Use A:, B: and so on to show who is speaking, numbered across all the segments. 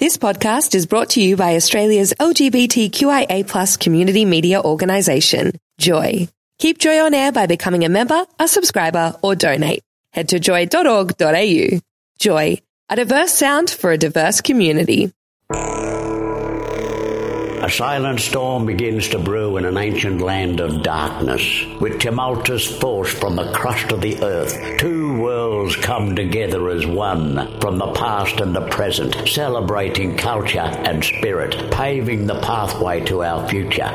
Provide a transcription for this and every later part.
A: This podcast is brought to you by Australia's LGBTQIA+ community media organisation, Joy. Keep Joy on air by becoming a member, a subscriber, or donate. Head to joy.org.au. Joy, a diverse sound for a diverse community.
B: A silent storm begins to brew in an ancient land of darkness. With tumultuous force from the crust of the earth, two worlds come together as one, from the past and the present, celebrating culture and spirit, paving the pathway to our future.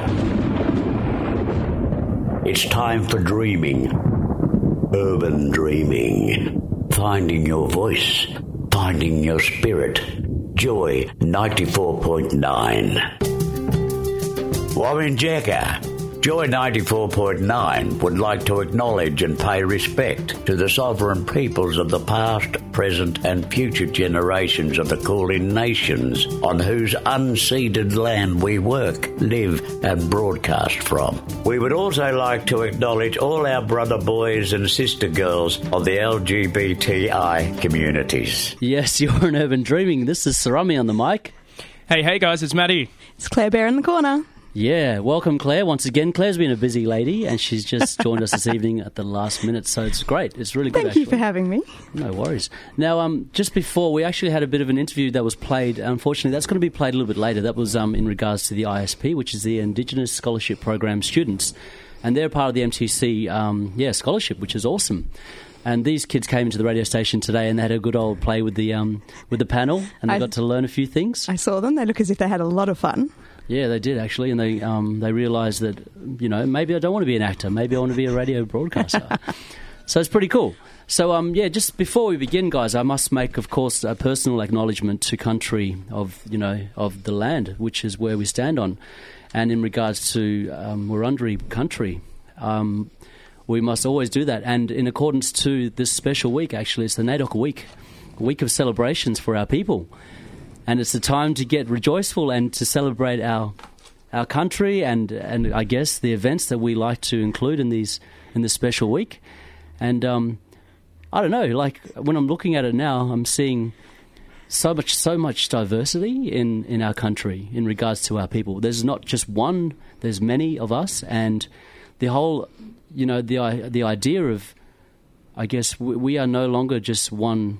B: It's time for dreaming. Urban dreaming. Finding your voice. Finding your spirit. Joy 94.9. Wawinjeka. Joy 94.9 would like to acknowledge and pay respect to the sovereign peoples of the past, present and future generations of the Kulin nations on whose unceded land we work, live and broadcast from. We would also like to acknowledge all our brother boys and sister girls of the LGBTI communities.
C: Yes, you're in Urban Dreaming. This is Sarami on the mic.
D: Hey guys, it's Maddie.
E: It's Claire Bear in the corner.
C: Yeah, welcome Claire. Once again, Claire's been a busy lady and she's just joined us this evening at the last minute, so it's great. It's really good,
E: Thank you for having me.
C: No worries. Now, just before, we actually had a bit of an interview that was played. Unfortunately, that's going to be played a little bit later. That was in regards to the ISP, which is the Indigenous Scholarship Program students. And they're part of the MTC scholarship, which is awesome. And these kids came into the radio station today and they had a good old play with the panel and they got to learn a few things.
E: I saw them. They look as if they had a lot of fun.
C: Yeah, they did actually, and they realised that, you know, maybe I don't want to be an actor, maybe I want to be a radio broadcaster. So it's pretty cool. So, just before we begin, guys, I must make, of course, a personal acknowledgement to country of the land, which is where we stand on. And in regards to Wurundjeri country, we must always do that. And in accordance to this special week, actually, it's the NAIDOC week, a week of celebrations for our people. And it's a time to get rejoiceful and to celebrate our country and I guess the events that we like to include in this special week. And I don't know, like when I'm looking at it now, I'm seeing so much diversity in our country in regards to our people. There's not just one, there's many of us, and the whole, you know, the idea of, I guess we are no longer just one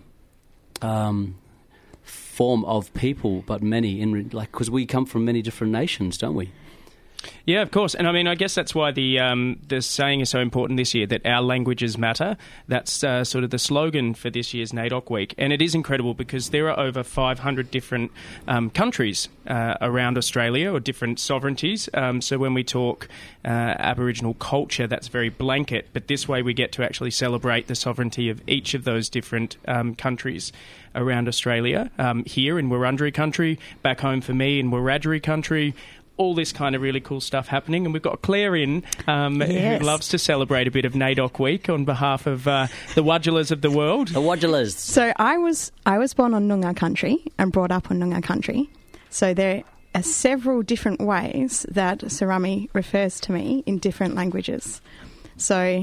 C: form of people, but many, because we come from many different nations, don't we?
D: Yeah, of course. And I mean, I guess that's why the saying is so important this year, that our languages matter. That's sort of the slogan for this year's NAIDOC Week. And it is incredible because there are over 500 different countries around Australia, or different sovereignties. So when we talk Aboriginal culture, that's very blanket. But this way we get to actually celebrate the sovereignty of each of those different countries around Australia. Here in Wurundjeri country, back home for me in Wiradjuri country, all this kind of really cool stuff happening. And we've got Claire in,
E: yes,
D: who loves to celebrate a bit of NAIDOC Week on behalf of the Wadjulas of the world.
C: The Wadjulas.
E: So I was born on Noongar country and brought up on Noongar country. So there are several different ways that Sarami refers to me in different languages. So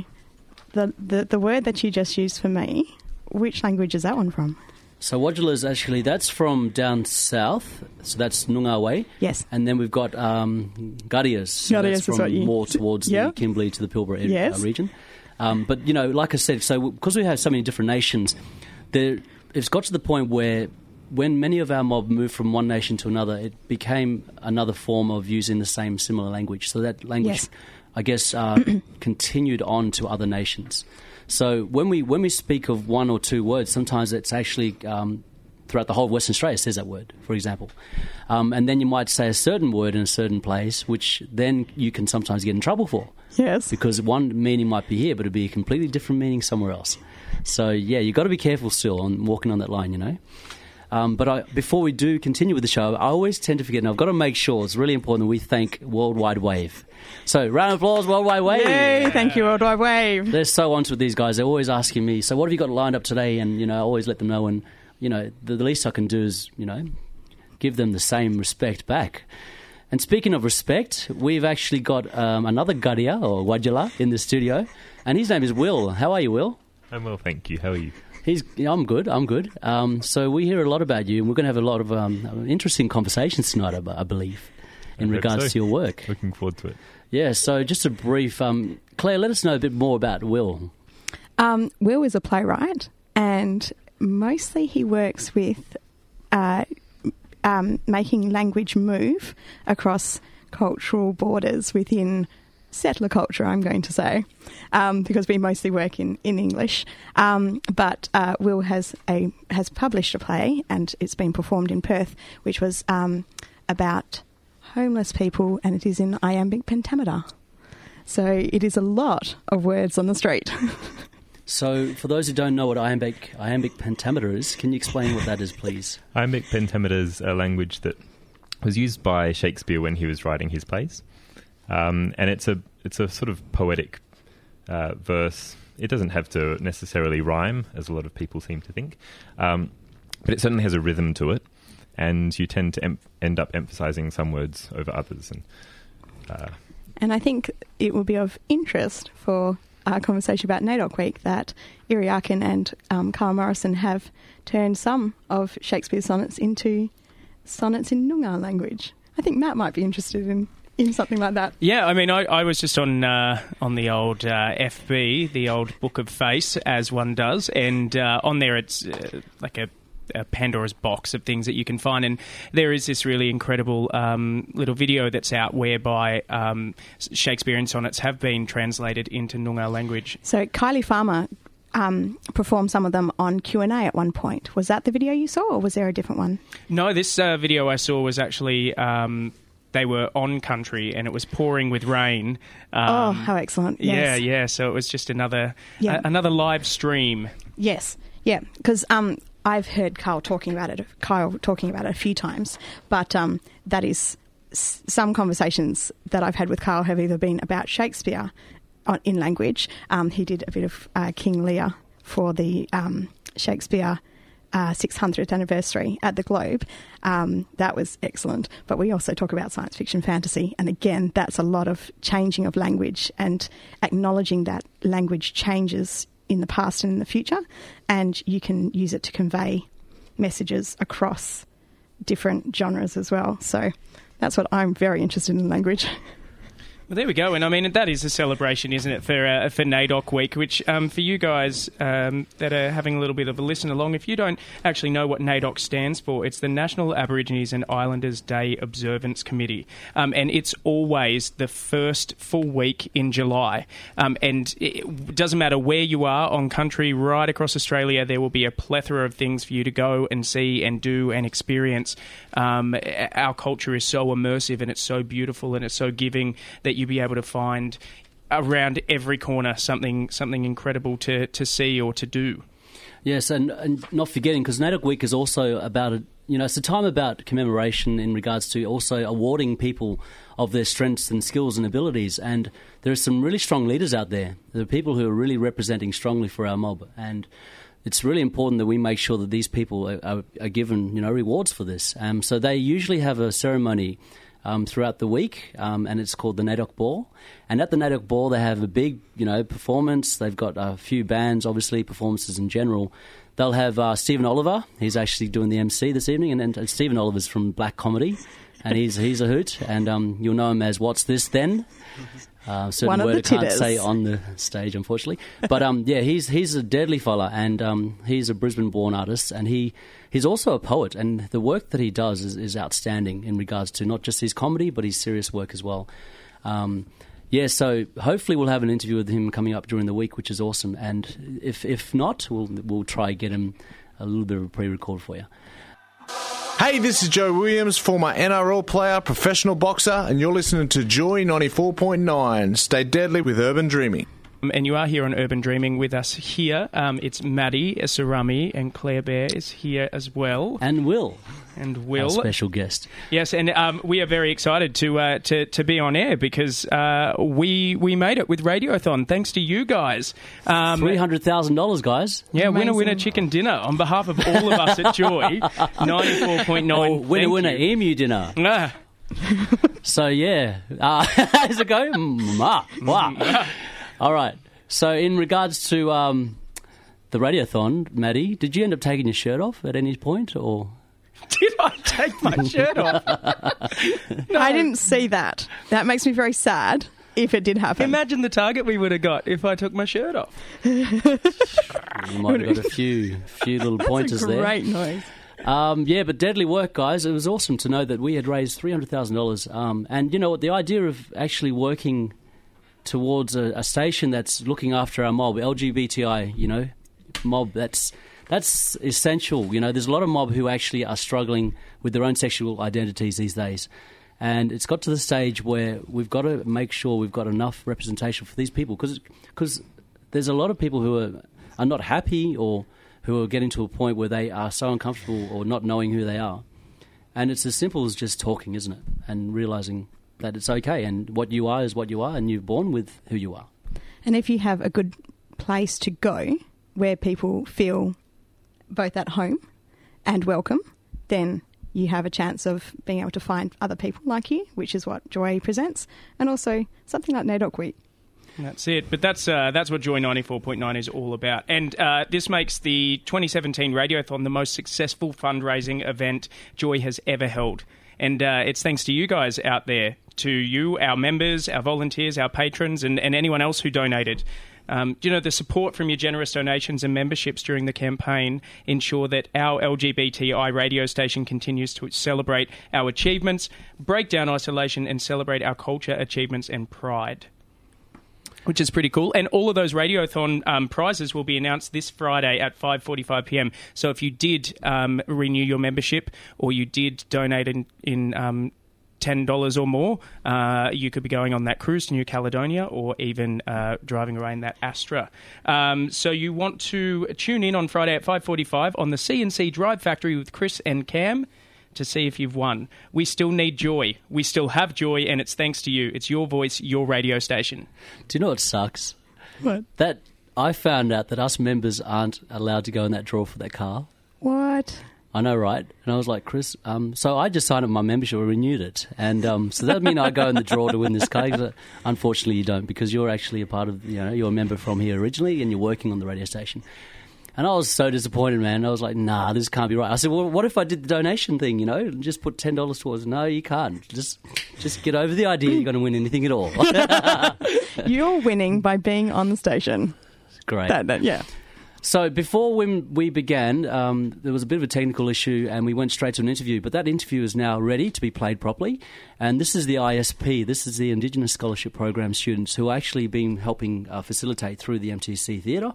E: the word that you just used for me, which language is that one from?
C: So Wadjulas, actually, that's from down south, so that's Noongar way.
E: Yes.
C: And then we've got Gadias, so that's from more towards the Kimberley to the Pilbara region. But, you know, like I said, so because we have so many different nations, it's got to the point where when many of our mob moved from one nation to another, it became another form of using the same similar language. So that language, I guess, continued on to other nations. So when we speak of one or two words, sometimes it's actually throughout the whole of Western Australia says that word, for example. And then you might say a certain word in a certain place, which then you can sometimes get in trouble for.
E: Yes.
C: Because one meaning might be here, but it'd be a completely different meaning somewhere else. So, yeah, you've got to be careful still on walking on that line, you know. But before we do continue with the show, I always tend to forget, and I've got to make sure, it's really important that we thank Worldwide Wave. So, round of applause, Worldwide Wave.
E: Yay, thank you, Worldwide Wave.
C: They're so on with these guys. They're always asking me, so what have you got lined up today? And, you know, I always let them know. And, you know, the least I can do is, you know, give them the same respect back. And speaking of respect, we've actually got another Gadia, or Wadjala, in the studio. And his name is Will. How are you, Will?
F: I'm well, thank you. How are you?
C: I'm good. So we hear a lot about you, and we're going to have a lot of interesting conversations tonight, I believe, in regards to your work.
F: Looking forward to it.
C: Yeah, so just a brief... Claire, let us know a bit more about Will.
E: Will is a playwright, and mostly he works with making language move across cultural borders within settler culture, I'm going to say, because we mostly work in English. But Will has published a play, and it's been performed in Perth, which was about homeless people, and it is in iambic pentameter. So it is a lot of words on the street.
C: So for those who don't know what iambic pentameter is, can you explain what that is, please?
F: Iambic pentameter is a language that was used by Shakespeare when he was writing his plays. And it's a sort of poetic verse. It doesn't have to necessarily rhyme, as a lot of people seem to think. But it certainly has a rhythm to it, and you tend to end up emphasising some words over others.
E: And I think it will be of interest for our conversation about NAIDOC Week that Iri Arkin and Carl Morrison have turned some of Shakespeare's sonnets into sonnets in Noongar language. I think Matt might be interested in something like that.
D: Yeah, I mean, I was just on the old FB, the old Book of Face, as one does, and on there it's like a Pandora's box of things that you can find, and there is this really incredible little video that's out whereby Shakespearean sonnets have been translated into Noongar language. So
E: Kylie Farmer performed some of them on Q&A at one point. Was that the video you saw, or was there a different one? No,
D: this video I saw was actually... they were on country and it was pouring with rain.
E: Oh, how excellent. Yes.
D: Yeah. So it was just another live stream.
E: Yes. Yeah. Because I've heard Kyle talking about it a few times, but that is some conversations that I've had with Kyle have either been about Shakespeare in language. He did a bit of King Lear for the Shakespeare 600th anniversary at the Globe. That was excellent. But we also talk about science fiction fantasy. And again, that's a lot of changing of language and acknowledging that language changes in the past and in the future. And you can use it to convey messages across different genres as well. So that's what I'm very interested in language.
D: Well, there we go. And I mean, that is a celebration, isn't it, for NAIDOC Week, which for you guys that are having a little bit of a listen along, if you don't actually know what NAIDOC stands for, it's the National Aborigines and Islanders Day Observance Committee. And it's always the first full week in July. And it doesn't matter where you are on country, right across Australia, there will be a plethora of things for you to go and see and do and experience. Our culture is so immersive and it's so beautiful and it's so giving that you'll be able to find around every corner something incredible to see or to do.
C: Yes, and not forgetting, because NAIDOC Week is also about, it's a time about commemoration in regards to also awarding people of their strengths and skills and abilities. And there are some really strong leaders out there. There are people who are really representing strongly for our mob. And it's really important that we make sure that these people are given, rewards for this. So they usually have a ceremony throughout the week, and it's called the NAIDOC Ball. And at the NAIDOC Ball, they have a big, performance. They've got a few bands, obviously, performances in general. They'll have Stephen Oliver. He's actually doing the MC this evening, and Stephen Oliver's from Black Comedy, and he's a hoot. And you'll know him as What's This Then? Certain word I can't say on the stage, unfortunately. But he's a deadly fella, and he's a Brisbane-born artist, and he's also a poet. And the work that he does is outstanding in regards to not just his comedy, but his serious work as well. So hopefully we'll have an interview with him coming up during the week, which is awesome. And if not, we'll try get him a little bit of a pre-record for you.
G: Hey, this is Joe Williams, former NRL player, professional boxer, and you're listening to Joy 94.9. Stay deadly with Urban Dreaming.
D: And you are here on Urban Dreaming with us here. It's Maddie Sarami, and Claire Bear is here as well.
C: And Will. Our special guest.
D: Yes, and we are very excited to be on air because we made it with Radiothon, thanks to you guys.
C: $300,000, guys.
D: Yeah, amazing. Winner chicken dinner on behalf of all of us at Joy 94.9.
C: Winner emu dinner. So, yeah. How's it go? Wow. All right. So in regards to the radiothon, Maddie, did you end up taking your shirt off at any point, or?
D: Did I take my shirt off? No.
E: I didn't see that. That makes me very sad if it did happen.
D: Imagine the target we would have got if I took my shirt off.
C: You might have got a few little pointers there.
E: Great noise.
C: Yeah, but deadly work, guys. It was awesome to know that we had raised $300,000. And you know what? The idea of actually working towards a station that's looking after our mob, LGBTI, mob, that's essential. There's a lot of mob who actually are struggling with their own sexual identities these days. And it's got to the stage where we've got to make sure we've got enough representation for these people, because there's a lot of people who are not happy or who are getting to a point where they are so uncomfortable or not knowing who they are. And it's as simple as just talking, isn't it? And realising that it's okay, and what you are is what you are, and you're born with who you are.
E: And if you have a good place to go where people feel both at home and welcome, then you have a chance of being able to find other people like you, which is what Joy presents, and also something like NAIDOC Week.
D: That's it. But that's what Joy 94.9 is all about. And this makes the 2017 Radiothon the most successful fundraising event Joy has ever held. And it's thanks to you guys out there, to you, our members, our volunteers, our patrons, and anyone else who donated. The support from your generous donations and memberships during the campaign ensure that our LGBTI radio station continues to celebrate our achievements, break down isolation, and celebrate our culture, achievements, and pride. Which is pretty cool. And all of those Radiothon prizes will be announced this Friday at 5:45 p.m. So if you did renew your membership, or you did donate in $10 or more, you could be going on that cruise to New Caledonia, or even driving around that Astra. So you want to tune in on Friday at 5:45 on the CNC Drive Factory with Chris and Cam to see if you've won. We still need joy. We still have joy, and it's thanks to you. It's your voice, your radio station.
C: Do you know what sucks?
E: What?
C: That I found out that us members aren't allowed to go in that draw for that car.
E: What?
C: I know, right? And I was like, Chris, so I just signed up my membership and renewed it. And so that means I go in the draw to win this car. Unfortunately, you don't, because you're actually a part of, you're a member from here originally, and you're working on the radio station. And I was so disappointed, man. I was like, nah, this can't be right. I said, well, what if I did the donation thing, just put $10 towards it? No, you can't. Just get over the idea you're going to win anything at all.
E: You're winning by being on the station.
C: Great.
E: Yeah.
C: So before when we began, there was a bit of a technical issue, and we went straight to an interview. But that interview is now ready to be played properly. And this is the ISP. This is the Indigenous Scholarship Program students who are actually been helping facilitate through the MTC Theatre.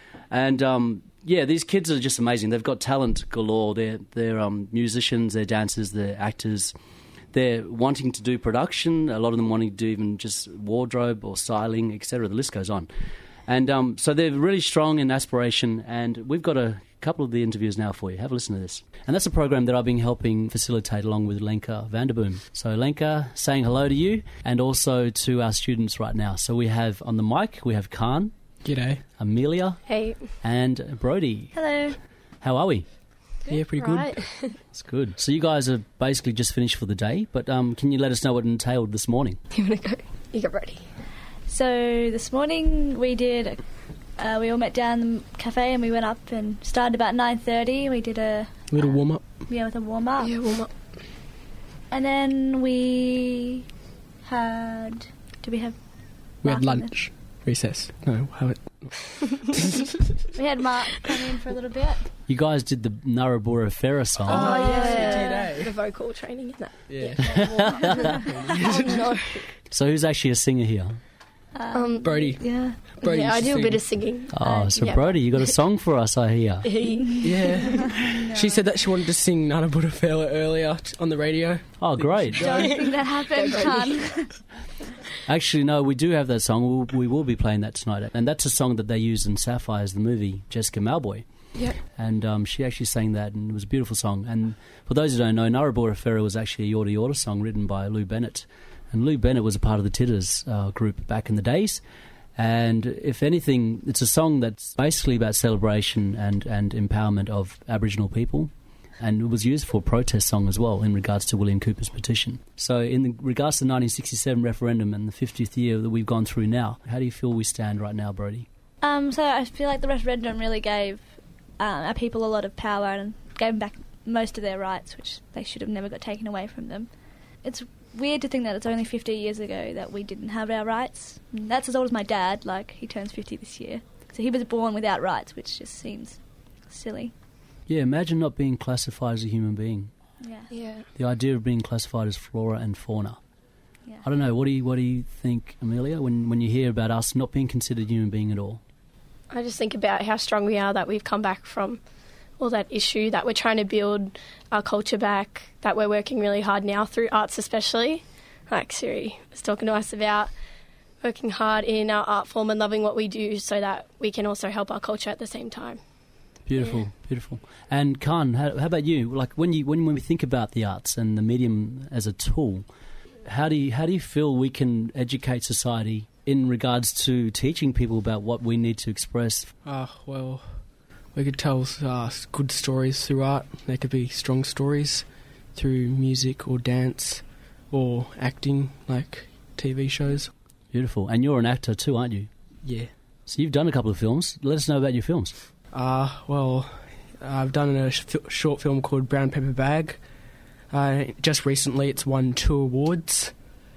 C: And these kids are just amazing. They've got talent galore. They're musicians, they're dancers, they're actors. They're wanting to do production. A lot of them wanting to do even just wardrobe or styling, etc. The list goes on. And so they're really strong in aspiration. And we've got a couple of the interviews now for you. Have a listen to this. And that's a program that I've been helping facilitate along with Lenka Vanderboom. So Lenka, saying hello to you and also to our students right now. So we have on the mic, we have Khan.
H: G'day.
C: Amelia.
I: Hey.
C: And Brody.
I: Hello.
C: How are we?
H: Yeah, pretty good.
I: Right.
C: That's good. So you guys are basically just finished for the day, but can you let us know what it entailed this morning?
I: You want to go? You go, Brody. So this morning we did, we all met down in the cafe and we went up and started about 9:30. We did a
H: little warm-up.
I: Yeah, with a warm-up.
H: Yeah, warm-up.
I: And then we had... We
H: had lunch. Recess. No, how it...
I: We had Mark come in for a little bit.
C: You guys did the Narrabora Ferra song.
I: Oh,
H: yeah.
I: The vocal training, isn't it?
H: Yeah.
I: Oh, no.
C: So who's actually a singer here?
H: Brody.
I: Yeah.
H: Brody,
I: I do a bit of singing.
C: Oh, so yeah. Brody, you got a song for us, I hear.
H: Yeah. No. She said that she wanted to sing Nana Buddha earlier on the radio.
C: Oh, great.
I: Don't think that happened, Khan.
C: Actually, no, we do have that song. We will be playing that tonight. And that's a song that they used in Sapphires, the movie, Jessica Malboy.
I: Yeah.
C: And she actually sang that, and it was a beautiful song. And for those who don't know, Narrabora Ferra was actually a Yorta Yorta song written by Lou Bennett. And Lou Bennett was a part of the Titters group back in the days. And if anything, it's a song that's basically about celebration and empowerment of Aboriginal people. And it was used for a protest song as well in regards to William Cooper's petition. So in regards to the 1967 referendum and the 50th year that we've gone through now, how do you feel we stand right now, Brody?
I: So I feel like the referendum really gave our people a lot of power and gave them back most of their rights, which they should have never got taken away from them. It's weird to think that it's only 50 years ago that we didn't have our rights. And that's as old as my dad, like, he turns 50 this year. So he was born without rights, which just seems silly.
C: Yeah, imagine not being classified as a human being.
I: Yeah.
C: The idea of being classified as flora and fauna.
I: Yeah.
C: I don't know, what do you think, Amelia, when you hear about us not being considered human being at all?
J: I just think about how strong we are that we've come back from all that issue, that we're trying to build our culture back, that we're working really hard now through arts especially. Like Siri was talking to us about working hard in our art form and loving what we do so that we can also help our culture at the same time.
C: Beautiful, beautiful. And Khan, how about you? Like when we think about the arts and the medium as a tool, how do you feel we can educate society in regards to teaching people about what we need to express?
H: Well, we could tell good stories through art. There could be strong stories through music or dance or acting, like TV shows.
C: Beautiful. And you're an actor too, aren't you?
H: Yeah.
C: So you've done a couple of films. Let us know about your films.
H: Well, I've done a short film called Brown Paper Bag. Just recently it's won 2 awards.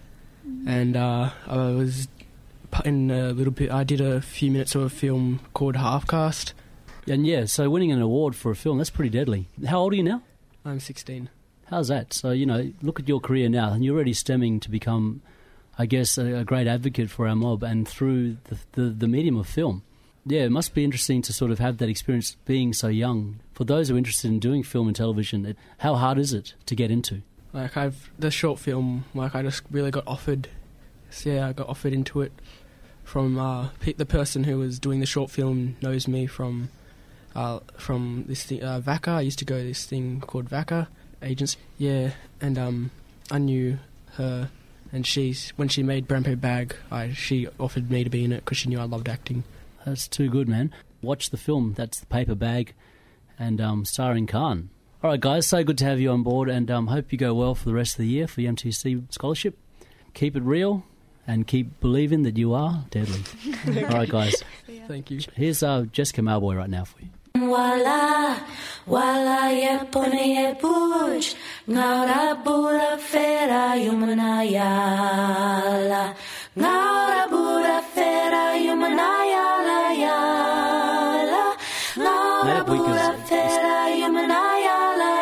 H: And I was in a little bit, I did a few minutes of a film called Half Cast.
C: And yeah, so winning an award for a film, that's pretty deadly. How old are you now?
H: I'm 16.
C: How's that? So, look at your career now, and you're already stemming to become, I guess, a great advocate for our mob and through the medium of film. Yeah, it must be interesting to sort of have that experience being so young. For those who are interested in doing film and television, how hard is it to get into?
H: Like, the short film, I just really got offered. So yeah, I got offered into it from the person who was doing the short film knows me from this thing, VACA. I used to go to this thing called VACA Agency. Yeah, and I knew her, and when she made Brown Paper Bag, she offered me to be in it because she knew I loved acting.
C: That's too good, man. Watch the film. That's The Paper Bag, and starring Khan. All right, guys, so good to have you on board, and hope you go well for the rest of the year for the MTC scholarship. Keep it real, and keep believing that you are deadly. All right, guys.
H: Thank you.
C: Here's Jessica Malboy right now for you.
K: Wala ye pone ye puj ngara bura fera yumanayala ngara bura fera yumanayala yala ngara bura fera yumanayala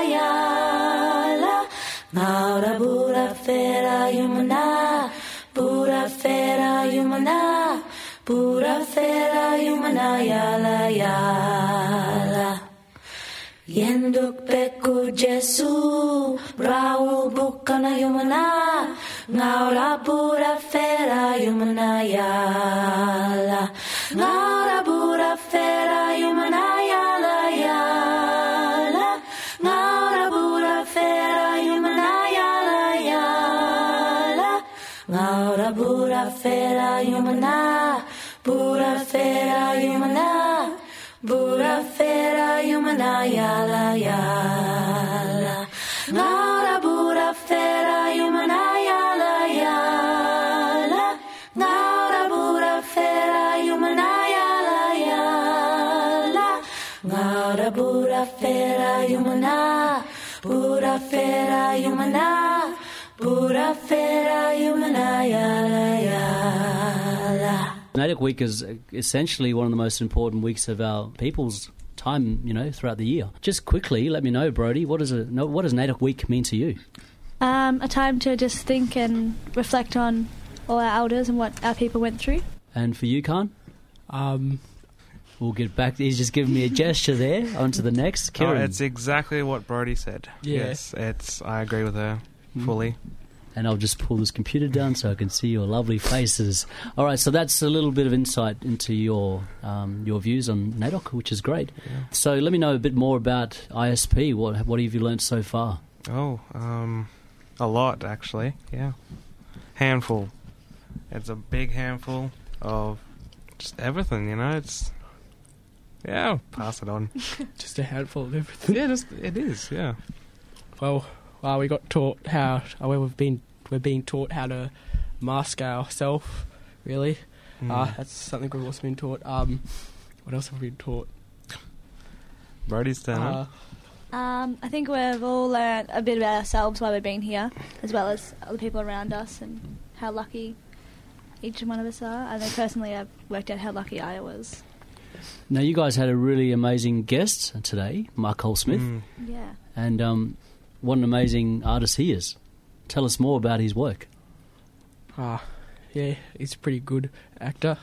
K: yala ngara bura fera yumana bura fera yumana Pura fera yumana yala yala Yenduk peku Jesu Brau bukana yumana Ngaura pura fera yumana yala Ngaura pura fera yumana yala yala Ngaura pura fera yumana yala yala Ngaura pura fera yumana Pura fera yumana yala yala Ngara pura fera yumana yala yala Ngara pura fera yumana yala yala Ngara pura fera yumana Pura fera yumana Pura fera yumana yala yala
C: NAIDOC Week is essentially one of the most important weeks of our people's time, throughout the year. Just quickly, let me know, Brody, what does NAIDOC Week mean to you?
I: A time to just think and reflect on all our elders and what our people went through.
C: And for you, Khan? We'll get back. He's just giving me a gesture there. On to the next. Kieran.
L: It's exactly what Brody said.
H: Yeah.
L: Yes, I agree with her fully.
C: And I'll just pull this computer down so I can see your lovely faces. All right, so that's a little bit of insight into your views on NAIDOC, which is great. Yeah. So let me know a bit more about ISP. What have you learnt so far?
L: Oh, a lot, actually, yeah. Handful. It's a big handful of just everything, It's... Yeah, pass it on.
H: Just a handful of everything.
L: Yeah, it is, yeah.
H: Well, we got taught we're being taught how to mask ourselves, really. That's something we've also been taught. What else have we been taught?
L: Brody's turn.
I: I think we've all learned a bit about ourselves while we've been here, as well as other people around us and how lucky each one of us are. I know personally I've worked out how lucky I was.
C: Now, you guys had a really amazing guest today, Mark Cole-Smith.
I: Yeah.
C: And what an amazing artist he is. Tell us more about his work.
H: Yeah, he's a pretty good actor.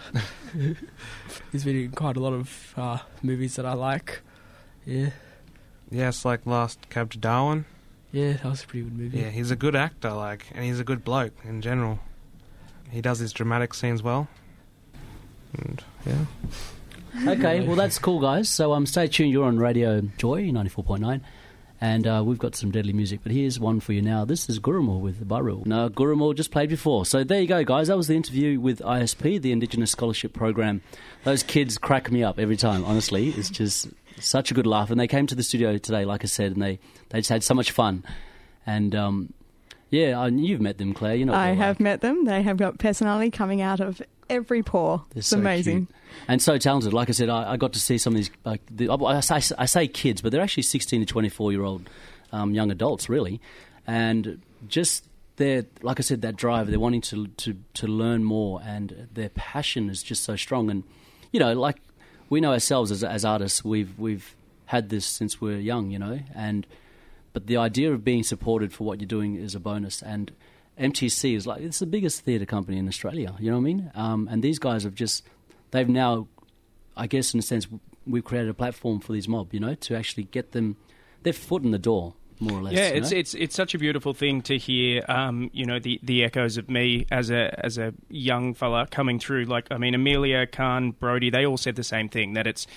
H: He's been in quite a lot of movies that I like. Yeah.
L: Yes, like Last Cab to Darwin.
H: Yeah, that was a pretty good movie.
L: Yeah, he's a good actor, and he's a good bloke in general. He does his dramatic scenes well. And, yeah.
C: Okay, well, that's cool, guys. So stay tuned. You're on Radio Joy 94.9. And we've got some deadly music, but here's one for you now. This is Gurumul with Baru. No, Gurumul just played before. So there you go, guys. That was the interview with ISP, the Indigenous Scholarship Program. Those kids crack me up every time, honestly. It's just such a good laugh. And they came to the studio today, like I said, and they just had so much fun. And, you've met them, Claire. You know what
E: I have met them. They have got personality coming out of every pore.
C: They're
E: it's
C: so
E: amazing.
C: Cute. And so talented. Like I said, I got to see some of these, I say kids, but they're actually 16 to 24-year-old young adults, really. And just their, like I said, that drive, they're wanting to learn more, and their passion is just so strong. And, you know, like we know ourselves as artists, we've had this since we're young, you know, but the idea of being supported for what you're doing is a bonus. And MTC is it's the biggest theatre company in Australia, you know what I mean? And these guys they've now, I guess in a sense, we've created a platform for these mob, you know, to actually get them their foot in the door, more or less.
D: Yeah, it's such a beautiful thing to hear, the echoes of me as a young fella coming through. Like, I mean, Amelia, Khan, Brody, they all said the same thing, that it's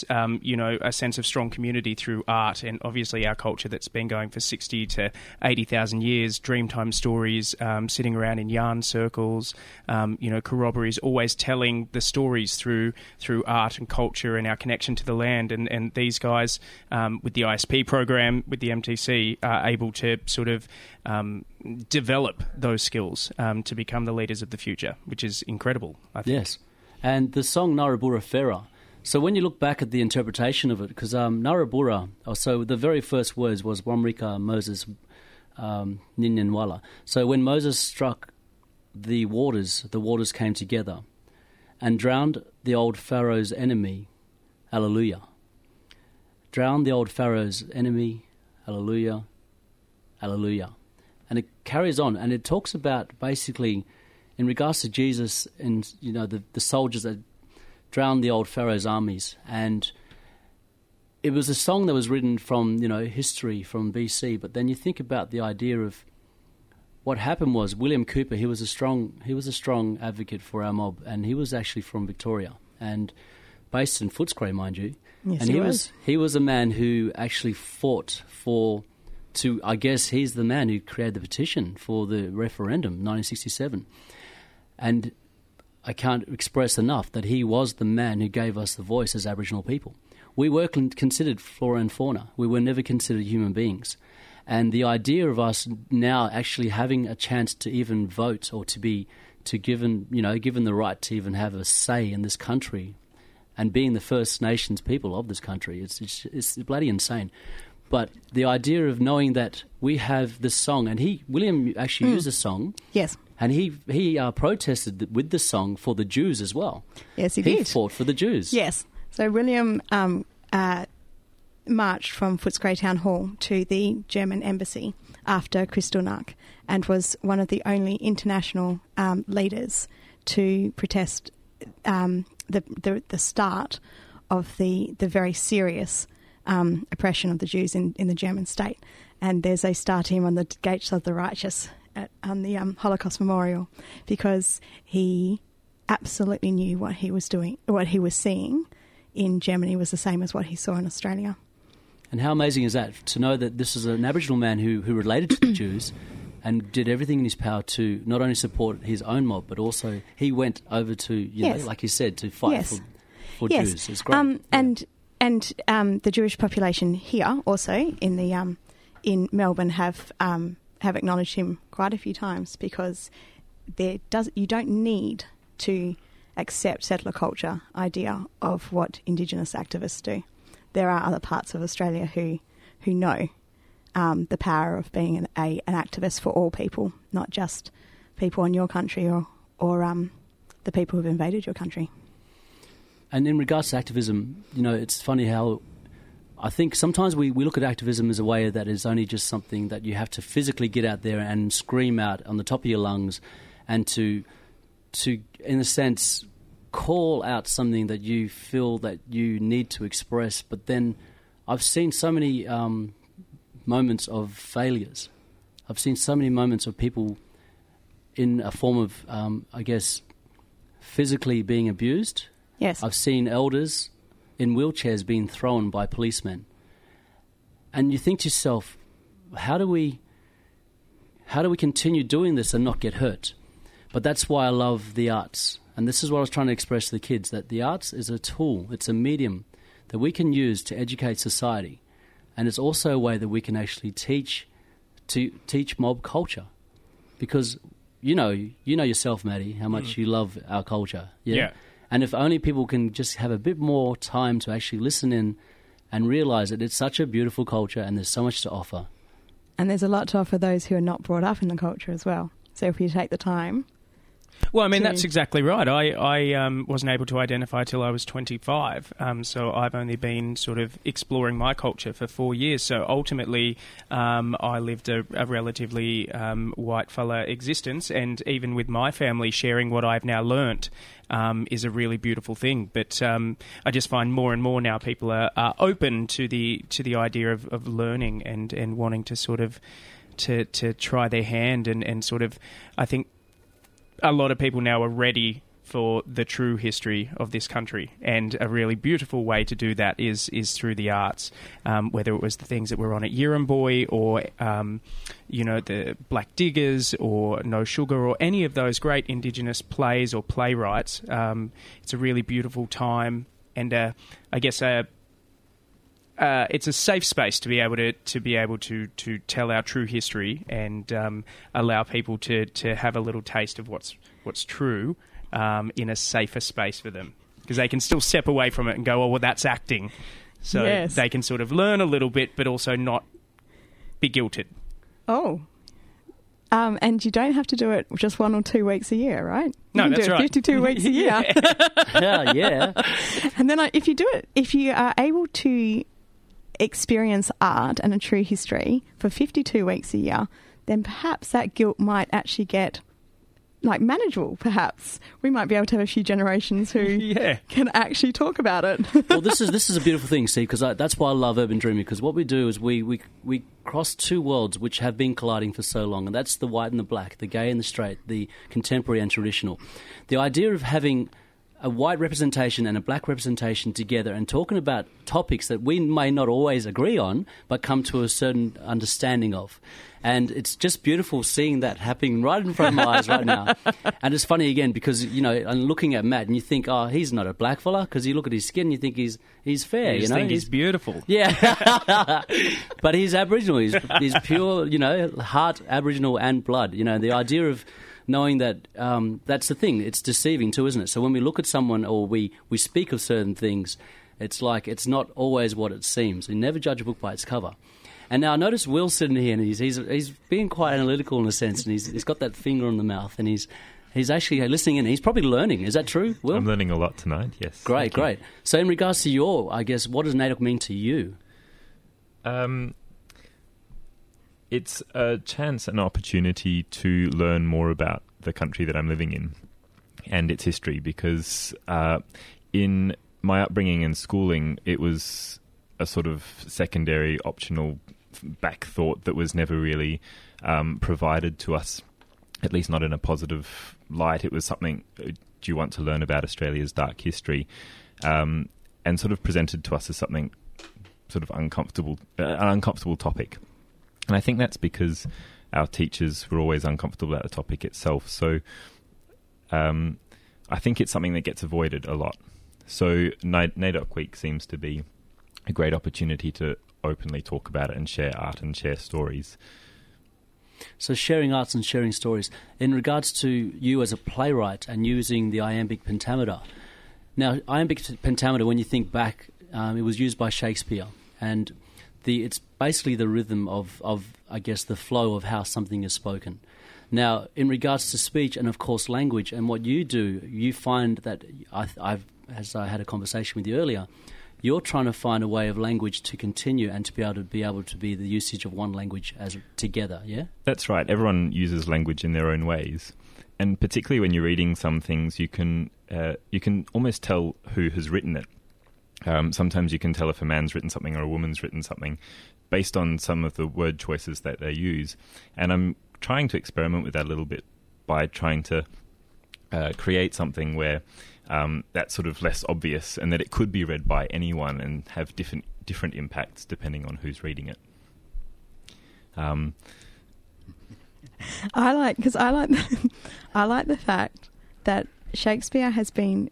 D: a sense of strong community through art, and obviously our culture that's been going for 60 to 80,000 years, Dreamtime stories, sitting around in yarn circles, corroborees, always telling the stories through art and culture and our connection to the land. And these guys, with the ISP program, with the MTC, are able to sort of develop those skills to become the leaders of the future, which is incredible, I think.
C: Yes. And the song Narabura Fera. So when you look back at the interpretation of it, because Narabura, so the very first words was Wamrika Moses Ninyanwala. So when Moses struck the waters came together and drowned the old Pharaoh's enemy, Alleluia. Drowned the old Pharaoh's enemy, Alleluia, Alleluia. And it carries on, and it talks about basically, in regards to Jesus and, you know, the soldiers that drowned the old Pharaoh's armies. And it was a song that was written from, you know, history from BC, but then you think about the idea of what happened was William Cooper, he was a strong advocate for our mob, and he was actually from Victoria and based in Footscray, mind you.
E: Yes,
C: and he was a man who actually fought I guess he's the man who created the petition for the referendum, 1967. And I can't express enough that he was the man who gave us the voice as Aboriginal people. We were considered flora and fauna. We were never considered human beings. And the idea of us now actually having a chance to even vote or given the right to even have a say in this country, and being the First Nations people of this country, it's bloody insane. But the idea of knowing that we have this song, and William actually used the song.
E: Yes.
C: And he protested with the song for the Jews as well.
E: Yes, he did.
C: He fought for the Jews.
E: Yes. So William marched from Footscray Town Hall to the German embassy after Kristallnacht, and was one of the only international leaders to protest the start of the very serious oppression of the Jews in the German state. And there's a star to him on the Gates of the Righteous on the Holocaust Memorial, because he absolutely knew what he was doing, what he was seeing in Germany was the same as what he saw in Australia.
C: And how amazing is that, to know that this is an Aboriginal man who related to the Jews and did everything in his power to not only support his own mob, but also he went over to, you know, like you said, to fight for Jews. It's great.
E: And the Jewish population here also in Melbourne have acknowledged him quite a few times, because you don't need to accept settler culture idea of what Indigenous activists do. There are other parts of Australia who know the power of being an activist for all people, not just people in your country or the people who've invaded your country.
C: And in regards to activism, it's funny how I think sometimes we look at activism as a way that is only just something that you have to physically get out there and scream out on the top of your lungs and to in a sense, call out something that you feel that you need to express. But then I've seen so many moments of failures. I've seen so many moments of people in a form of, physically being abused.
E: Yes.
C: I've seen elders in wheelchairs being thrown by policemen. And you think to yourself, how do we continue doing this and not get hurt? But that's why I love the arts. And this is what I was trying to express to the kids, that the arts is a tool, it's a medium that we can use to educate society. And it's also a way that we can actually teach mob culture. Because you know yourself, Maddie, how much you love our culture.
D: Yeah.
C: And if only people can just have a bit more time to actually listen in and realise that it's such a beautiful culture and there's so much to offer.
E: And there's a lot to offer those who are not brought up in the culture as well. So if you take the time...
D: Well, I mean, that's exactly right. I wasn't able to identify till I was 25, so I've only been sort of exploring my culture for 4 years. So ultimately, I lived a relatively white fella existence, and even with my family, sharing what I've now learnt is a really beautiful thing. But I just find more and more now people are open to the idea of learning and wanting to sort of to try their hand and sort of, I think, a lot of people now are ready for the true history of this country, and a really beautiful way to do that is through the arts, whether it was the things that were on at Yirramboy or the Black Diggers or No Sugar or any of those great Indigenous plays or playwrights. It's a really beautiful time, and I guess it's a safe space to be able to tell our true history and allow people to have a little taste of what's true in a safer space for them, because they can still step away from it and go, oh, well, that's acting. So
E: yes.
D: They can sort of learn a little bit, but also not be guilted.
E: Oh. And you don't have to do it just 1 or 2 weeks a year, right?
D: No,
E: you can
D: that's
E: do it
D: right.
E: 52 weeks a year.
C: Yeah.
E: And then if you are able to experience art and a true history for 52 weeks a year, then perhaps that guilt might actually get manageable. Perhaps we might be able to have a few generations who can actually talk about it.
C: Well, this is a beautiful thing, Steve, because that's why I love urban dreaming, because what we do is we cross two worlds which have been colliding for so long, and that's the white and the black, the gay and the straight, the contemporary and traditional. The idea of having a white representation and a black representation together and talking about topics that we may not always agree on but come to a certain understanding of. And it's just beautiful seeing that happening right in front of my eyes right now. And it's funny again because, I'm looking at Matt and you think, oh, he's not a black fella, because you look at his skin and you think he's fair.
D: You think he's beautiful.
C: Yeah. But he's Aboriginal. He's pure, heart Aboriginal and blood. The idea of knowing that that's the thing. It's deceiving too, isn't it? So when we look at someone or we speak of certain things, it's like it's not always what it seems. You never judge a book by its cover. And now I notice Will's sitting here and he's being quite analytical in a sense, and he's got that finger on the mouth, and he's actually listening in. He's probably learning. Is that true, Will?
F: I'm learning a lot tonight, yes.
C: Great. So in regards to what does NAIDOC mean to you?
F: It's a chance, an opportunity to learn more about the country that I'm living in and its history, because in my upbringing and schooling, it was a sort of secondary, optional back thought that was never really provided to us, at least not in a positive light. It was something, do you want to learn about Australia's dark history? And sort of presented to us as something sort of an uncomfortable topic. And I think that's because our teachers were always uncomfortable about the topic itself. So I think it's something that gets avoided a lot. So NAIDOC Week seems to be a great opportunity to openly talk about it and share art and share stories.
C: So sharing arts and sharing stories. In regards to you as a playwright and using the iambic pentameter. Now, iambic pentameter, when you think back, it was used by Shakespeare, and it's basically the rhythm of I guess the flow of how something is spoken. Now, in regards to speech and of course language, and what you do, you find that as I had a conversation with you earlier, you're trying to find a way of language to continue and to be able to be the usage of one language as together. Yeah,
F: that's right. Everyone uses language in their own ways, and particularly when you're reading some things, you can almost tell who has written it. Sometimes you can tell if a man's written something or a woman's written something based on some of the word choices that they use. And I'm trying to experiment with that a little bit by trying to create something where that's sort of less obvious and that it could be read by anyone and have different impacts depending on who's reading it.
E: I like the fact that Shakespeare has been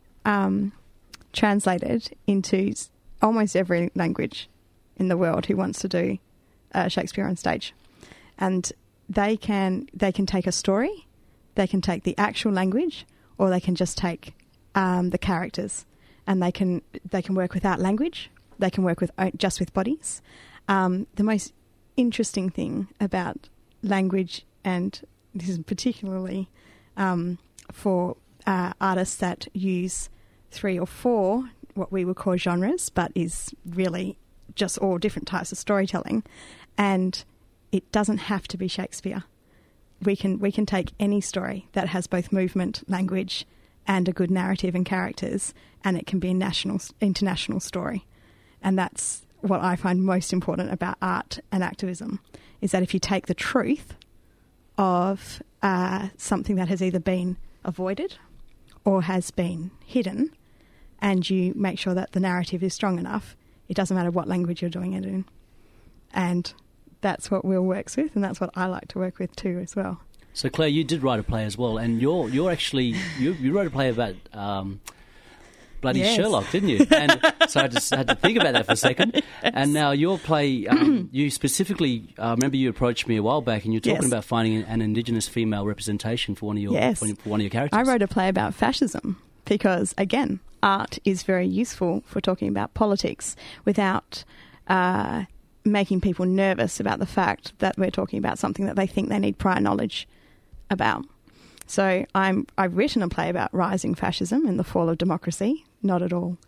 E: translated into almost every language in the world who wants to do Shakespeare on stage, and they can take a story, they can take the actual language, or they can just take the characters, and they can work without language, they can work with just with bodies. The most interesting thing about language, and this is particularly for artists that use 3 or 4 what we would call genres, but is really just all different types of storytelling, and it doesn't have to be Shakespeare. We can take any story that has both movement, language, and a good narrative and characters, and it can be a international story. And that's what I find most important about art and activism, is that if you take the truth of something that has either been avoided or has been hidden, and you make sure that the narrative is strong enough, it doesn't matter what language you're doing it in. And that's what Will works with, and that's what I like to work with too as well.
C: So Claire, you did write a play as well, and you're actually you wrote a play about bloody Sherlock, didn't you? And so I just had to think about that for a second. Yes. And now your play, you specifically, remember you approached me a while back, and you're talking about finding an Indigenous female representation for one of your for one of your characters.
E: I wrote a play about fascism because, again, art is very useful for talking about politics without making people nervous about the fact that we're talking about something that they think they need prior knowledge about. So I've written a play about rising fascism and the fall of democracy, not at all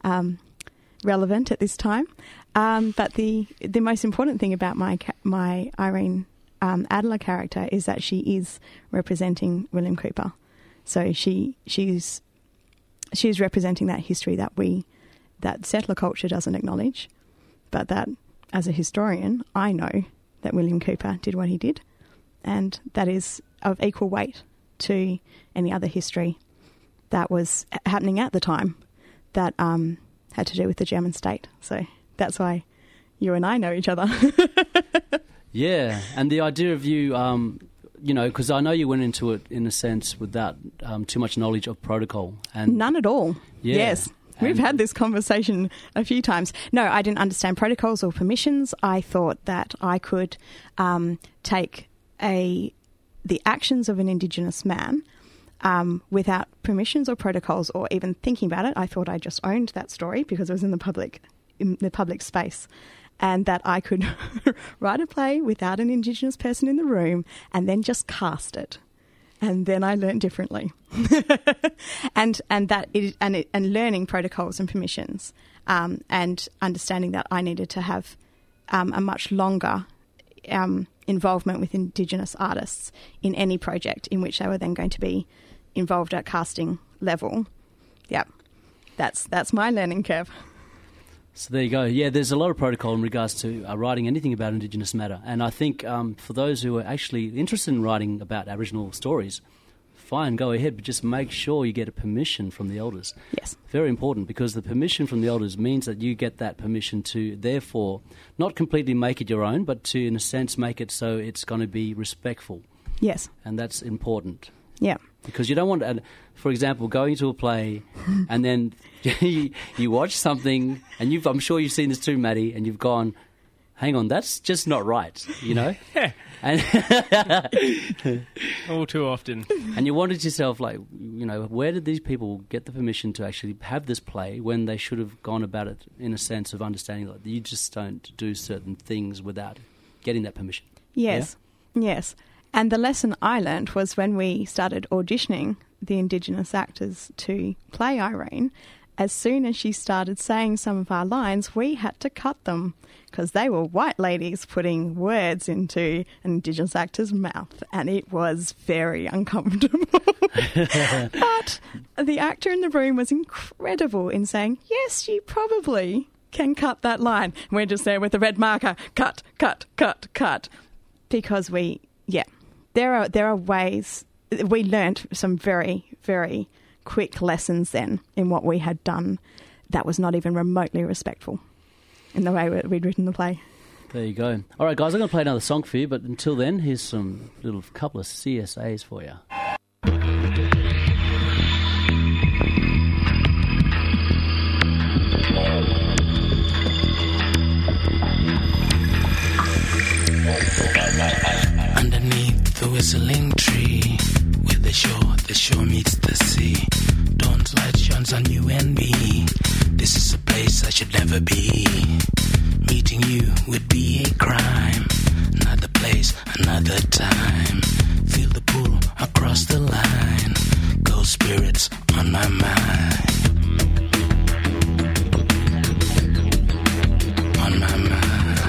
E: relevant at this time. But the most important thing about my Irene Adler character is that she is representing William Cooper. So she's representing that history that settler culture doesn't acknowledge, but that as a historian, I know that William Cooper did what he did, and that is of equal weight to any other history that was happening at the time that had to do with the German state. So that's why you and I know each other.
C: Yeah, and the idea of you, because I know you went into it in a sense without too much knowledge of protocol. And
E: none at all.
C: Yeah.
E: Yes. We've had this conversation a few times. No, I didn't understand protocols or permissions. I thought that I could take the actions of an Indigenous man without permissions or protocols or even thinking about it. I thought I just owned that story because it was in the public space, and that I could write a play without an Indigenous person in the room and then just cast it. And then I learned differently, and learning protocols and permissions, and understanding that I needed to have a much longer involvement with Indigenous artists in any project in which they were then going to be involved at casting level. Yeah, that's my learning curve.
C: So there you go. Yeah, there's a lot of protocol in regards to writing anything about Indigenous matter. And I think for those who are actually interested in writing about Aboriginal stories, fine, go ahead, but just make sure you get a permission from the elders.
E: Yes.
C: Very important, because the permission from the elders means that you get that permission to, therefore, not completely make it your own, but to, in a sense, make it so it's going to be respectful.
E: Yes.
C: And that's important.
E: Yeah.
C: Because you don't want, for example, going to a play and then you watch something, and I'm sure you've seen this too, Maddie, and you've gone, hang on, that's just not right, you know? And
D: All too often.
C: And you wondered to yourself, like, where did these people get the permission to actually have this play when they should have gone about it in a sense of understanding that you just don't do certain things without getting that permission?
E: Yes, yes. And the lesson I learnt was when we started auditioning the Indigenous actors to play Irene, as soon as she started saying some of our lines, we had to cut them because they were white ladies putting words into an Indigenous actor's mouth, and it was very uncomfortable. But the actor in the room was incredible in saying, yes, you probably can cut that line. We're just there with the red marker, cut, cut, cut, cut. Because there are ways. We learnt some very, very quick lessons then in what we had done that was not even remotely respectful in the way we'd written the play.
C: There you go. All right, guys, I'm going to play another song for you, but until then, here's some little couple of CSAs for you.
M: Underneath the whistling tree, where the shore meets the sea. Don't light shines on you and me. This is a place I should never be. Meeting you would be a crime. Another place, another time. Feel the pull across the line. Ghost spirits on my mind. On my mind.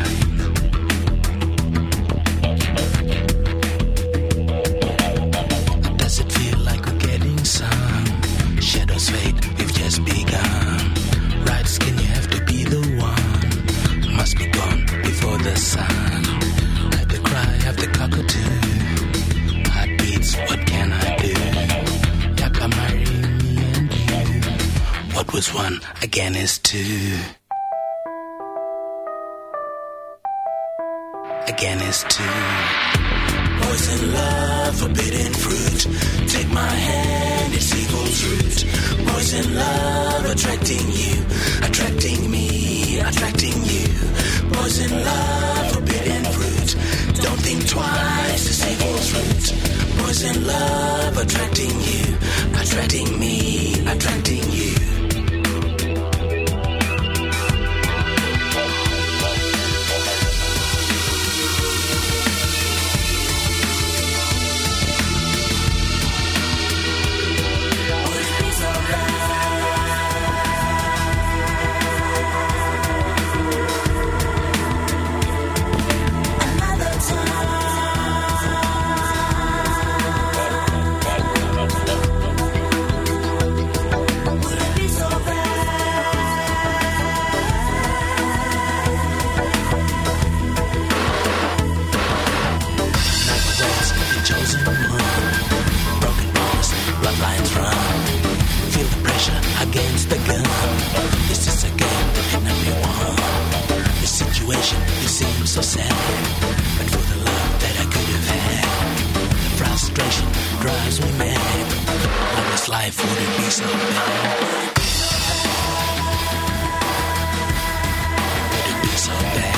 M: Does it feel like we're getting some? Shadows fade, we've just begun. Right skin, you have to be the one. Must be gone before the sun. Like the cry of the cockatoo. Heartbeats, what can I do? Yaka marry me and you. What was one again is two. Again is two. Poison love, forbidden fruit. Take my hand, it's evil's root. Poison love, attracting you, attracting me, attracting you. Poison love, forbidden fruit. Don't think twice, it's evil's root. Poison love, attracting you, attracting me, attracting you. So sad, but for the love that I could have had, the frustration drives me mad. What was life, would it be so bad? Would it be so bad?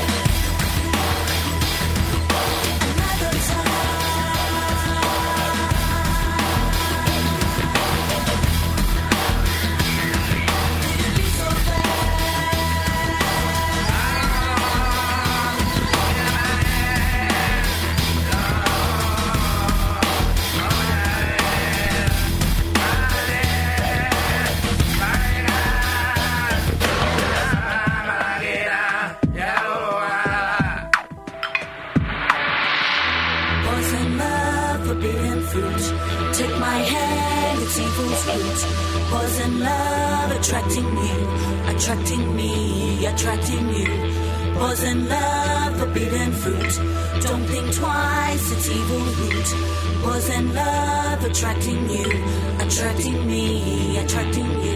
K: Attracting me, attracting you. Poison love, forbidden fruit. Don't think twice, it's evil root. Poison love, attracting you, attracting me, attracting you.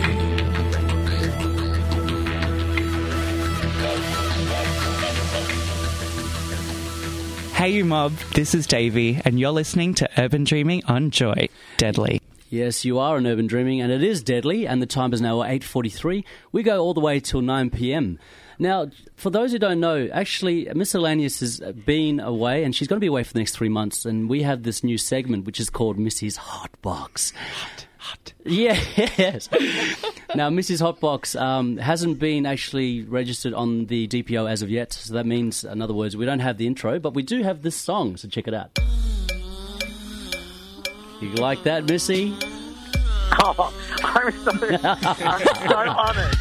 N: Hey you mob, this is Davey and you're listening to Urban Dreaming on Joy. Deadly.
C: Yes, you are on Urban Dreaming, and it is deadly, and the time is now 8:43. We go all the way till 9 p.m. Now, for those who don't know, actually, Miscellaneous has been away, and she's going to be away for the next 3 months, and we have this new segment, which is called Missy's Hot Box. Hot. Yeah, yes. Now, Missy's Hot Box hasn't been actually registered on the DPO as of yet, so that means, in other words, we don't have the intro, but we do have this song, so check it out. You like that, Missy?
O: Oh, I'm so honoured.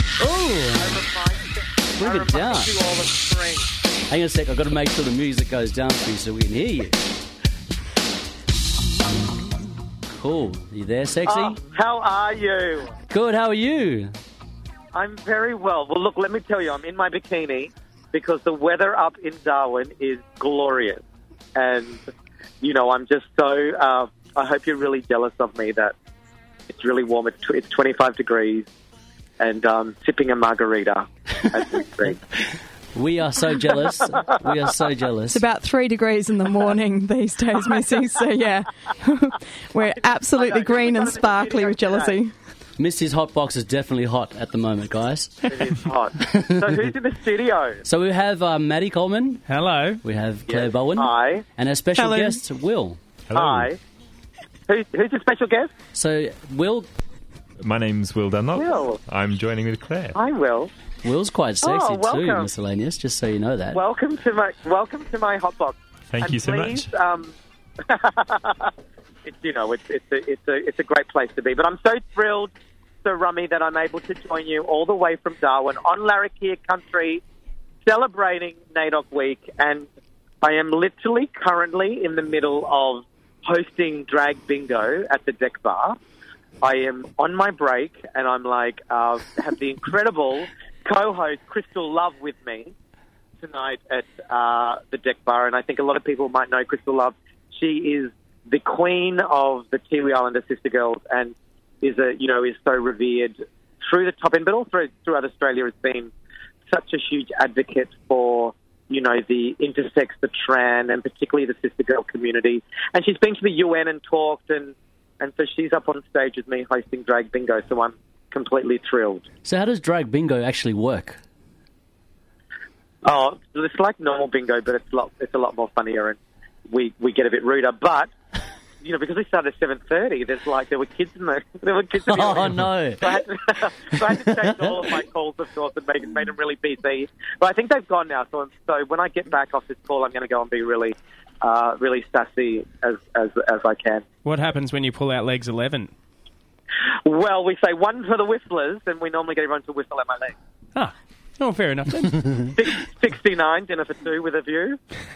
C: Bring it down. Hang on a sec, I've got to make sure the music goes down for you so we can hear you. Cool. You there, sexy?
O: How are you?
C: Good, how are you?
O: I'm very well. Well, look, let me tell you, I'm in my bikini because the weather up in Darwin is glorious. And, you know, I'm just so... I hope you're really jealous of me that it's really warm. It's 25 degrees and sipping a margarita as we speak.
C: We are so jealous. We are so jealous.
E: It's about 3 degrees in the morning these days, Missy. So, yeah, we're absolutely green and sparkly with jealousy.
C: Missy's Hot Box is definitely hot at the moment, guys.
O: It is hot. So who's in the studio?
C: So we have Maddie Coleman.
D: Hello.
C: We have Claire Bowen.
O: Hi.
C: And our special
O: Hello.
C: guest, Will.
F: Hello.
O: Hi. Who's the special guest?
C: So, Will...
F: My name's Will Dunlop.
O: Will.
F: I'm joining with Claire.
O: Hi, Will.
C: Will's quite sexy too,
O: welcome.
C: Miscellaneous, just so you know that.
O: Welcome to my hot box.
F: Thank you so
O: much. It's a great place to be. But I'm so thrilled, Sir Rummy, that I'm able to join you all the way from Darwin on Larrakia country, celebrating NAIDOC Week, and I am literally currently in the middle of hosting drag bingo at the Deck Bar. I am on my break, and I'm like, have the incredible co-host Crystal Love with me tonight at the Deck Bar, and I think a lot of people might know Crystal Love. She is the queen of the Tiwi Islander Sister Girls, and is so revered through the top end, but also throughout Australia. Has been such a huge advocate for the intersex, the tran, and particularly the sister girl community. And she's been to the UN and talked, and so she's up on stage with me hosting Drag Bingo, so I'm completely thrilled.
C: So how does Drag Bingo actually work?
O: Oh, it's like normal bingo, but it's a lot more funnier, and we get a bit ruder. But because we started at 7:30, there were kids in the
C: Oh no!
O: So I had to change all of my calls, of course, and made them really PC. But I think they've gone now. So when I get back off this call, I'm going to go and be really sassy as I can.
D: What happens when you pull out legs 11?
O: Well, we say one for the whistlers, and we normally get everyone to whistle at my legs.
D: Ah, oh, fair enough then.
O: 69, dinner for two with a view.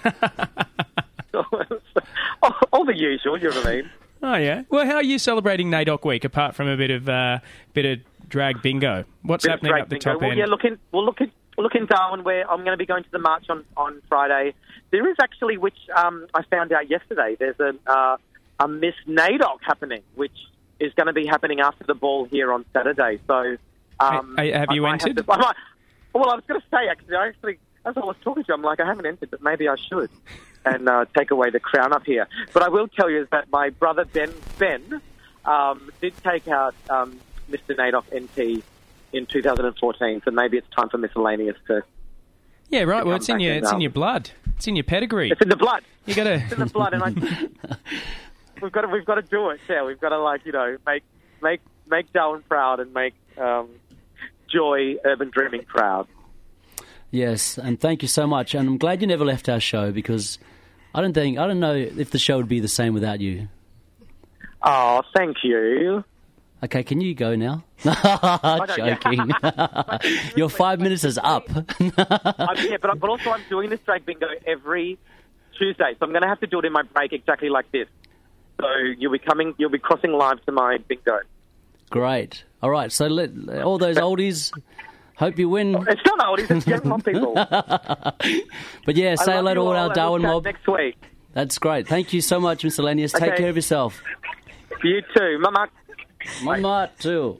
O: All the usual, you know what I mean?
D: Oh yeah. Well, how are you celebrating NAIDOC Week apart from a bit of drag bingo? What's happening up the top end?
O: Yeah, look in Darwin, where I'm going to be going to the march on Friday. There is actually, which I found out yesterday, there's a Miss NAIDOC happening, which is going to be happening after the ball here on Saturday. So,
D: have you entered?
O: Well, I was going to say actually, as I was talking to you, I'm like, I haven't entered, but maybe I should, and take away the crown up here. But I will tell you is that my brother Ben did take out Mr. NAIDOC NT in 2014, so maybe it's time for Miscellaneous to...
D: Yeah, right. Well, it's in your blood. It's in your pedigree.
O: It's in the blood.
D: You got to.
O: It's in the blood, and we've got to do it. Yeah, we've got to make Darwin proud and make Joy Urban Dreaming proud.
C: Yes, and thank you so much. And I'm glad you never left our show, because I don't know if the show would be the same without you.
O: Oh, thank you.
C: Okay, can you go now? Joking. Your 5 minutes is up.
O: But also I'm doing this drag bingo every Tuesday, so I'm going to have to do it in my break exactly like this. So you'll be crossing live to my bingo.
C: Great. All right, so let all those oldies... Hope you win.
O: It's not oldies, it's young mob people.
C: But yeah, say hello to all our Darwin mob.
O: Next week.
C: That's great. Thank you so much, Miscellaneous.
O: Okay.
C: Take care of yourself.
O: You too. Mama.
C: Mama too.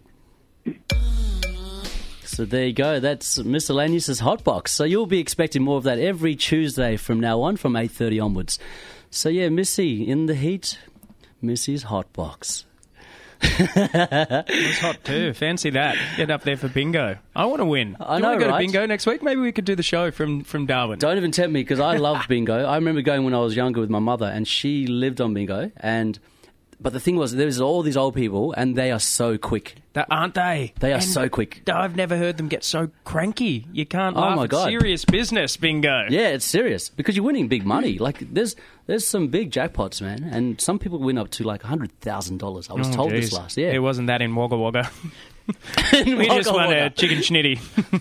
C: So there you go. That's Miscellaneous's Hot Box. So you'll be expecting more of that every Tuesday from now on, from 8:30 onwards. So yeah, Missy in the heat. Missy's Hot Box.
D: It was hot too. Fancy that. Get up there for bingo. I want to win.
C: I
D: Do you
C: know,
D: want to go
C: right?
D: to bingo next week? Maybe we could do the show from Darwin.
C: Don't even tempt me, because I love bingo. I remember going when I was younger with my mother, and she lived on bingo. But the thing was, there's all these old people, and they are so quick.
D: Aren't they?
C: They are
D: And
C: so quick.
D: I've never heard them get so cranky. You can't
C: Oh,
D: laugh.
C: my
D: It's
C: God.
D: serious business, bingo.
C: Yeah, it's serious, because you're winning big money. Like, there's some big jackpots, man, and some people win up to like $100,000. I was told this
D: geez.
C: last. Yeah,
D: It wasn't that in Wagga Wagga.
C: In
D: We just
C: Wagga
D: won a
C: Wagga.
D: chicken schnitty.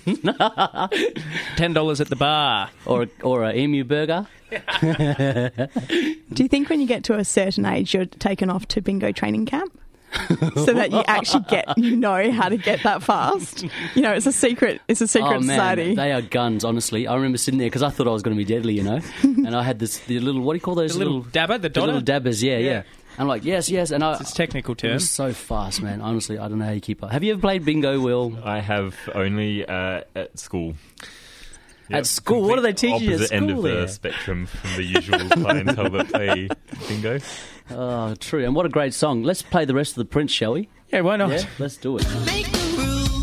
D: $10 at the bar.
C: or an emu burger.
E: Do you think when you get to a certain age, you're taken off to bingo training camp? So that you actually know how to get that fast. You know, it's a secret. It's a secret
C: Oh, man,
E: society.
C: they are guns, honestly. I remember sitting there because I thought I was going to be deadly, you know. And I had the little, what do you call those?
D: The little dabber, the
C: the little
D: dotter?
C: dabbers, yeah. I'm like, yes, and
D: It's its technical
C: it
D: term.
C: was so fast, man. Honestly, I don't know how you keep up. Have you ever played bingo, Will?
F: I have only at school.
C: At school? What do they teach you at
F: Opposite end of
C: school
F: the
C: there?
F: spectrum from the usual clientele that play bingo.
C: Oh, true. And what a great song. Let's play the rest of the Prince, shall we?
D: Yeah, why not?
C: Yeah, let's do it.
M: Make the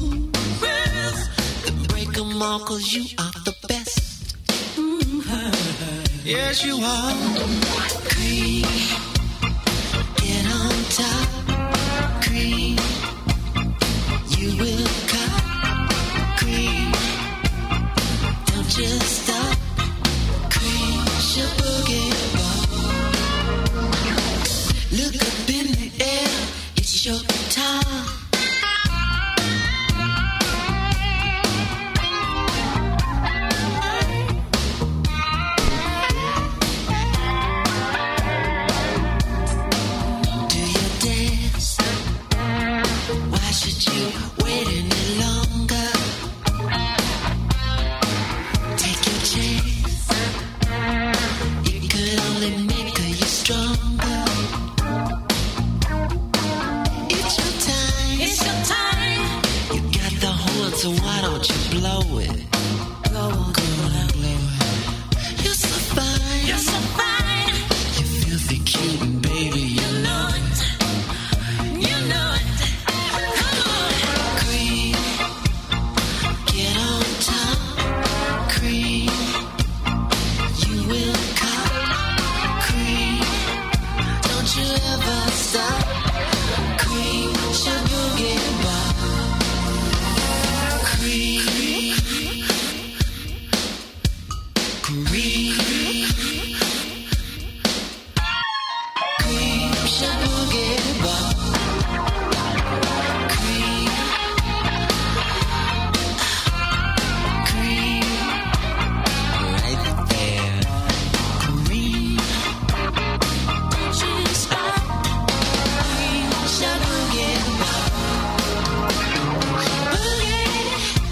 M: rules, break them all 'cause you are the best. Yes, you are. Cream, get on top. Cream, you will cut. Cream, don't just stop. Cream, your boogie ball. Look up in the air, it's your time. Do you dance? Why should you wait any longer? Take your chance. It could only make you stronger. It's your time. It's your time. You got the horn, so why don't you blow it? Blow on, go on, blow it. You're so fine. You're so fine. You're filthy cute, and baby, you know it. You know it. Come on. Cream, get on top. Cream, you will cut. Cream, don't you ever stop. Cream, your boogie bar. Cream, cream, cream, your boogie bar. Cream, cream, right there. Cream, don't you stop. Cream, your boogie bar. Boogie.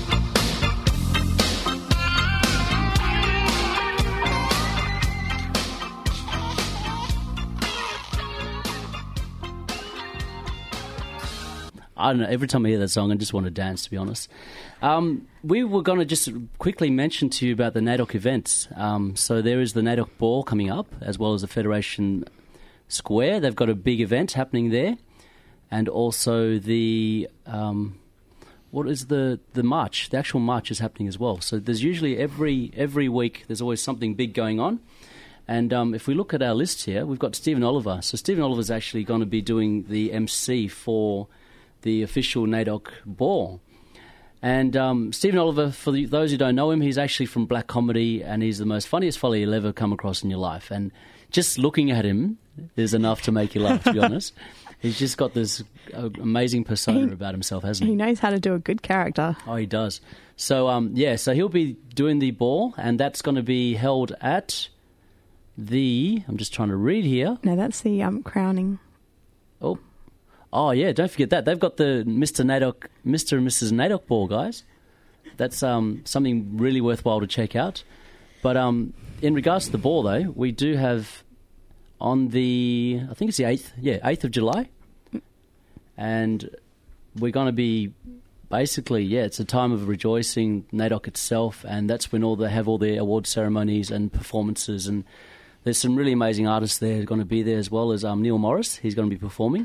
C: I don't know. Every time I hear that song, I just want to dance, to be honest. We were going to just quickly mention to you about the NAIDOC events. So there is the NAIDOC Ball coming up, as well as the Federation Square. They've got a big event happening there. And also the... what is the march? The actual march is happening as well. So there's usually every week there's always something big going on. And if we look at our list here, we've got Stephen Oliver. So Stephen Oliver's actually going to be doing the MC for the official NAIDOC Ball. And Stephen Oliver, for those who don't know him, he's actually from Black Comedy, and he's the most funniest fella you'll ever come across in your life. And just looking at him is enough to make you laugh, to be honest. He's just got this amazing persona about himself, hasn't he?
E: He knows how to do a good character.
C: Oh, he does. So, so he'll be doing the ball, and that's going to be held at the... I'm just trying to read here.
E: No, that's the crowning.
C: Oh, yeah, don't forget that. They've got the Mr. and Mrs. NAIDOC Ball, guys. That's something really worthwhile to check out. But in regards to the ball, though, we do have on the... I think it's the 8th. Yeah, 8th of July. And we're going to be... Basically, it's a time of rejoicing, NAIDOC itself, and that's when they have all their award ceremonies and performances. And there's some really amazing artists there going to be there, as well as Neil Morris. He's going to be performing.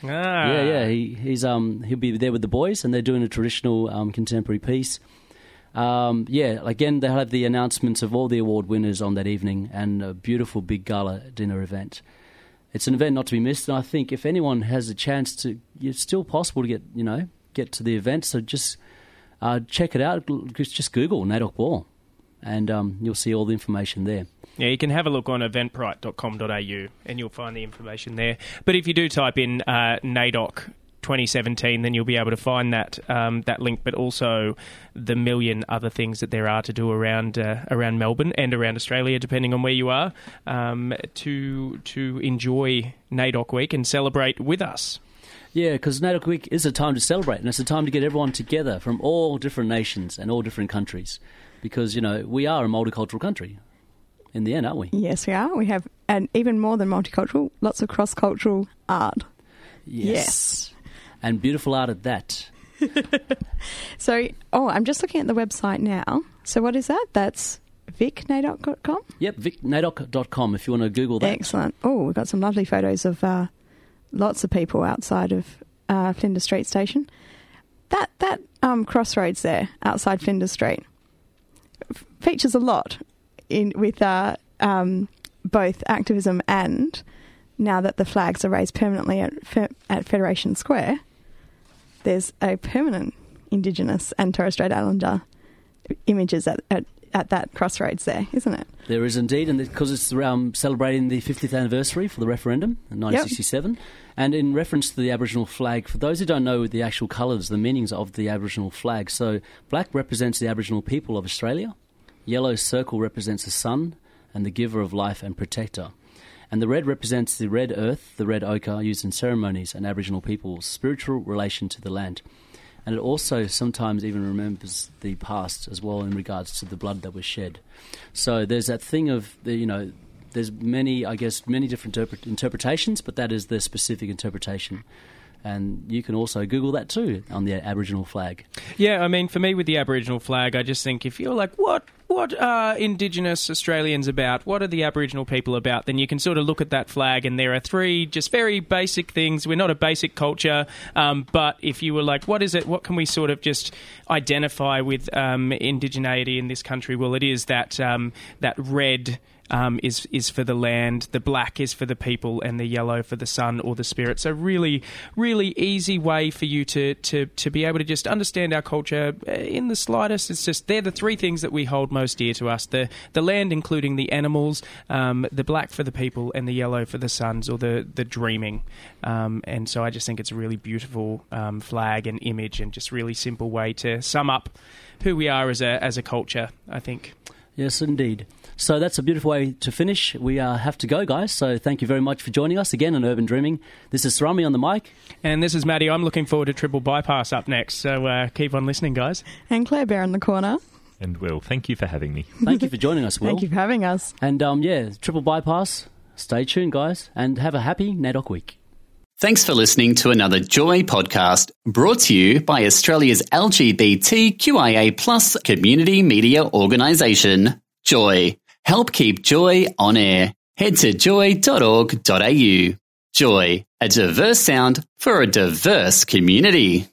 C: Yeah. He'll be there with the boys, and they're doing a traditional contemporary piece. Again, they'll have the announcements of all the award winners on that evening, and a beautiful big gala dinner event. It's an event not to be missed, and I think if anyone has a chance to, it's still possible to get to the event. So just check it out. Just Google NAIDOC Ball, and you'll see all the information there.
D: Yeah, you can have a look on eventbrite.com.au and you'll find the information there. But if you do type in NAIDOC 2017, then you'll be able to find that link, but also the million other things that there are to do around Melbourne and around Australia, depending on where you are, to enjoy NAIDOC Week and celebrate with us.
C: Yeah, because NAIDOC Week is a time to celebrate, and it's a time to get everyone together from all different nations and all different countries, because, we are a multicultural country in the end, aren't we?
E: Yes, we are. We have, and even more than multicultural, lots of cross-cultural art. Yes.
C: And beautiful art at that.
E: So, I'm just looking at the website now. So what is that? That's vicnaidoc.com?
C: Yep, vicnaidoc.com if you want to Google that.
E: Excellent. Oh, we've got some lovely photos of lots of people outside of Flinders Street Station. That crossroads there outside Flinders Street features a lot with both activism and, now that the flags are raised permanently at Federation Square, there's a permanent Indigenous and Torres Strait Islander images at that crossroads there, isn't it? There
C: is indeed, and because it's around celebrating the 50th anniversary for the referendum in 1967, and in reference to the Aboriginal flag, for those who don't know the actual colours, the meanings of the Aboriginal flag, so black represents the Aboriginal people of Australia, yellow circle represents the sun and the giver of life and protector, and the red represents the red earth, the red ochre used in ceremonies and Aboriginal people's spiritual relation to the land. And it also sometimes even remembers the past as well in regards to the blood that was shed. So there's that thing of, there's many different interpretations, but that is the specific interpretation. And you can also Google that too on the Aboriginal flag.
D: Yeah, I mean, for me with the Aboriginal flag, I just think if you're like, what are Indigenous Australians about? What are the Aboriginal people about? Then you can sort of look at that flag and there are three just very basic things. We're not a basic culture, but if you were like, what is it? What can we sort of just identify with indigeneity in this country? Well, it is that red is for the land, the black is for the people, and the yellow for the sun or the spirit. So really, really easy way for you to be able to just understand our culture in the slightest. It's just, they're the three things that we hold most dear to us. The land, including the animals, the black for the people, and the yellow for the suns or the dreaming. And so I just think it's a really beautiful flag and image, and just really simple way to sum up who we are as a culture, I think.
C: Yes, indeed. So that's a beautiful way to finish. We have to go, guys. So thank you very much for joining us again on Urban Dreaming. This is Sarami on the mic.
D: And this is Maddie. I'm looking forward to Triple Bypass up next. So keep on listening, guys.
E: And Claire Bear in the corner.
F: And Will, thank you for having me.
C: Thank you for joining us, Will.
E: Thank you for having us.
C: And Triple Bypass. Stay tuned, guys. And have a happy NAIDOC week.
P: Thanks for listening to another Joy podcast, brought to you by Australia's LGBTQIA+ community media organisation, Joy. Help keep Joy on air. Head to joy.org.au. Joy, a diverse sound for a diverse community.